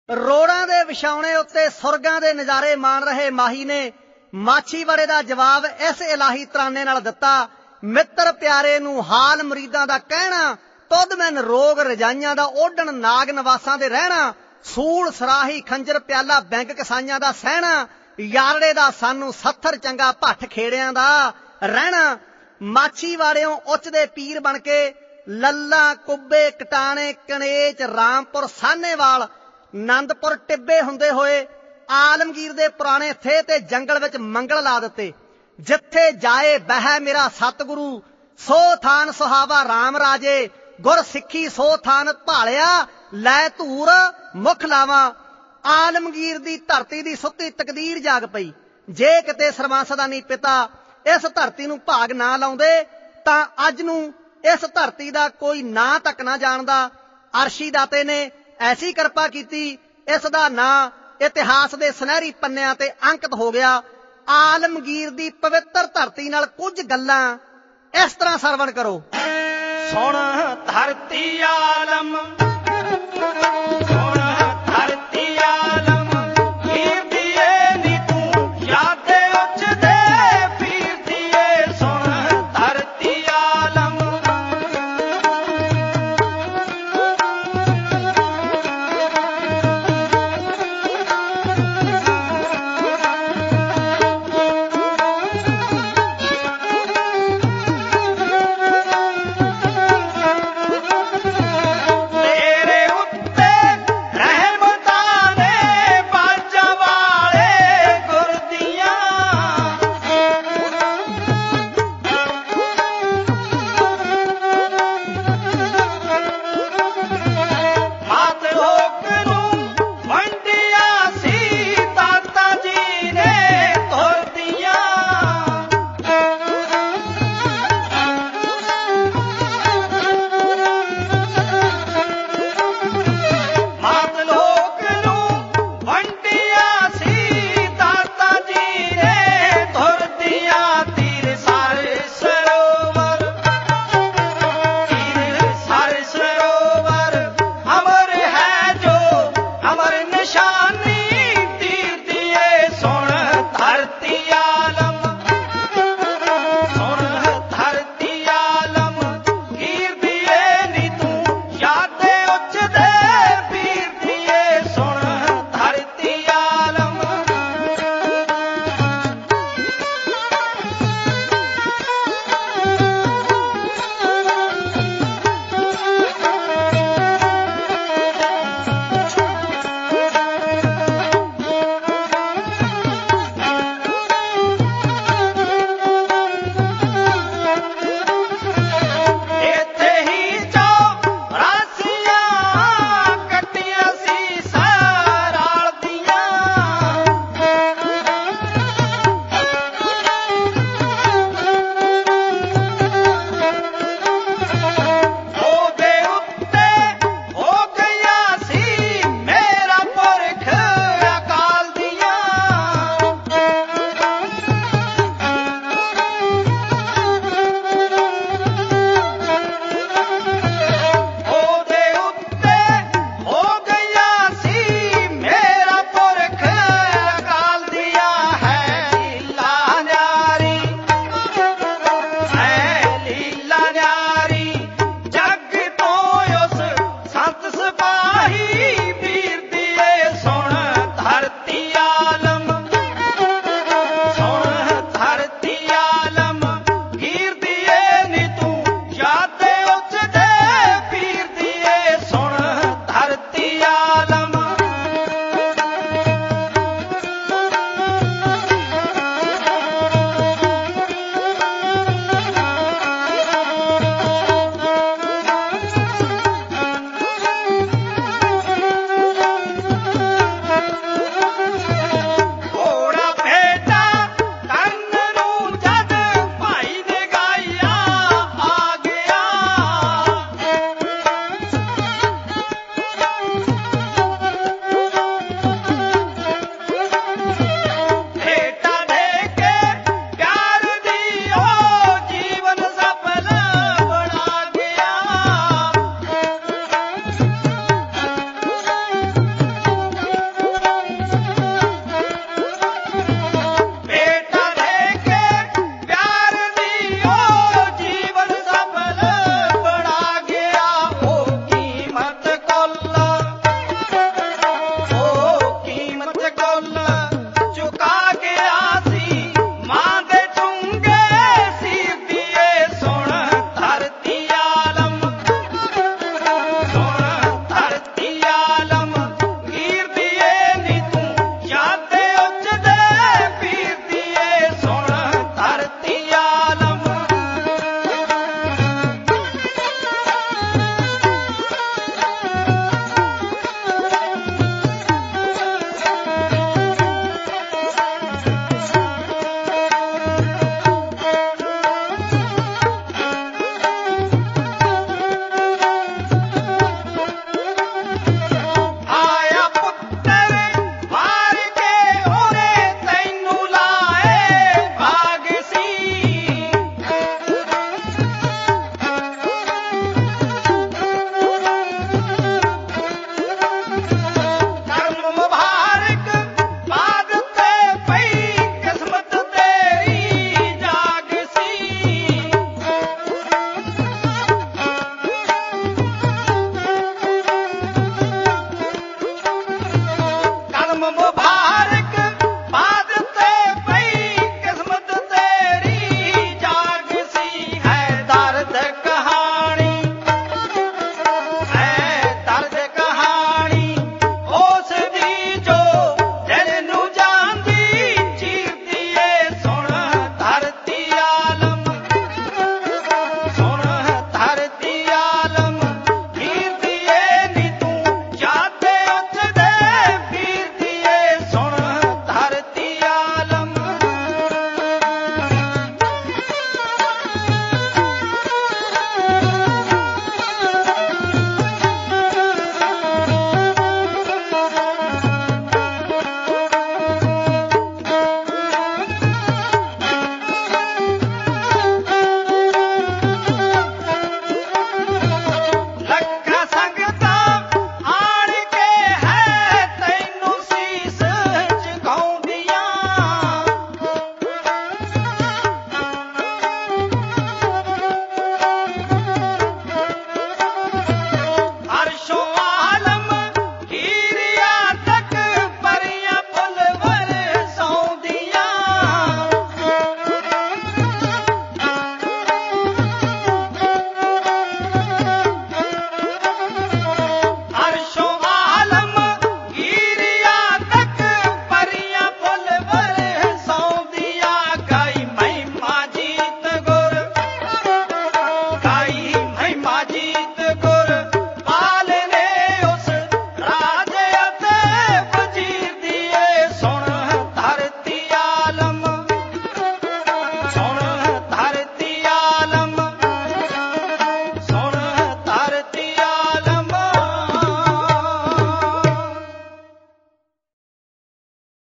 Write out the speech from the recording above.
ਰੋੜਾਂ ਦੇ ਵਿਛਾਉਣੇ ਉੱਤੇ ਸੁਰਗਾਂ ਦੇ ਨਜ਼ਾਰੇ ਮਾਣ ਰਹੇ ਮਾਹੀ ਨੇ ਮਾਛੀਵਾੜੇ ਦਾ ਜਵਾਬ ਇਸ ਇਲਾਹੀ ਤਰਾਨੇ ਨਾਲ ਦਿੱਤਾ। ਮਿੱਤਰ ਪਿਆਰੇ ਨੂੰ ਹਾਲ ਮੁਰੀਦਾਂ ਦਾ ਕਹਿਣਾ, ਤੁਧ ਮੈਨ ਰੋਗ ਰਜਾਈਆਂ ਦਾ ਓਢਣ ਨਾਗ ਨਵਾਸਾਂ ਦੇ ਰਹਿਣਾ। ਸੂਲ ਸਰਾਹੀ ਖੰਜਰ ਪਿਆਲਾ ਬੈਂਕ ਕਸਾਈਆਂ ਦਾ ਸਹਿਣਾ। ਯਾਰੜੇ ਦਾ ਸਾਨੂੰ ਸੱਥਰ ਚੰਗਾ ਭੱਠ ਖੇੜਿਆਂ ਦਾ ਰਹਿਣਾ। ਮਾਛੀਵਾੜਿਓਂ ਉੱਚ ਦੇ ਪੀਰ ਬਣ ਕੇ ਲੱਲਾ ਕੁੱਬੇ ਕਟਾਣੇ ਕਨੇਚ ਰਾਮਪੁਰ ਸਾਹਨੇਵਾਲ ਆਨੰਦਪੁਰ ਟਿੱਬੇ ਹੁੰਦੇ ਹੋਏ ਆਲਮਗੀਰ ਦੇ ਪੁਰਾਣੇ ਥੇ ਤੇ ਜੰਗਲ ਵਿੱਚ ਮੰਗਲ ਲਾ ਦਿੱਤੇ। ਜਿੱਥੇ ਜਾਏ ਬਹਿ ਮੇਰਾ ਸਤਿਗੁਰੂ, ਸੋ ਥਾਨ ਸੁਹਾਵਾ ਰਾਮ ਰਾਜੇ। ਗੁਰ ਸਿੱਖੀ ਸੋ ਥਾਨ ਭਾਲਿਆ, ਲੈ ਧੂਰ ਮੁਖ ਲਾਵਾਂ। ਆਲਮਗੀਰ ਦੀ ਧਰਤੀ ਦੀ ਸੁੱਤੀ ਤਕਦੀਰ ਜਾਗ ਪਈ। ਜੇ ਕਿਤੇ ਸਰਵੰਸਦਾਨੀ ਪਿਤਾ ਇਸ ਧਰਤੀ ਨੂੰ ਭਾਗ ਨਾ ਲਾਉਂਦੇ ਤਾਂ ਅੱਜ ਨੂੰ ਇਸ ਧਰਤੀ ਦਾ ਕੋਈ ਨਾਂ ਤੱਕ ਨਾ ਜਾਣਦਾ। ਅਰਸ਼ੀ ਦਾਤੇ ਨੇ ਐਸੀ ਕਿਰਪਾ ਕੀਤੀ, ਇਸ ਦਾ ਨਾਂ ਇਤਿਹਾਸ ਦੇ ਸੁਨਹਿਰੀ ਪੰਨਿਆਂ ਤੇ ਅੰਕਿਤ ਹੋ ਗਿਆ। ਆਲਮਗੀਰ ਦੀ ਪਵਿੱਤਰ ਧਰਤੀ ਨਾਲ ਕੁਝ ਗੱਲਾਂ ਇਸ ਤਰ੍ਹਾਂ ਸਰਵਣ ਕਰੋ। ਸੁਣ ਧਰਤੀ ਆਲਮ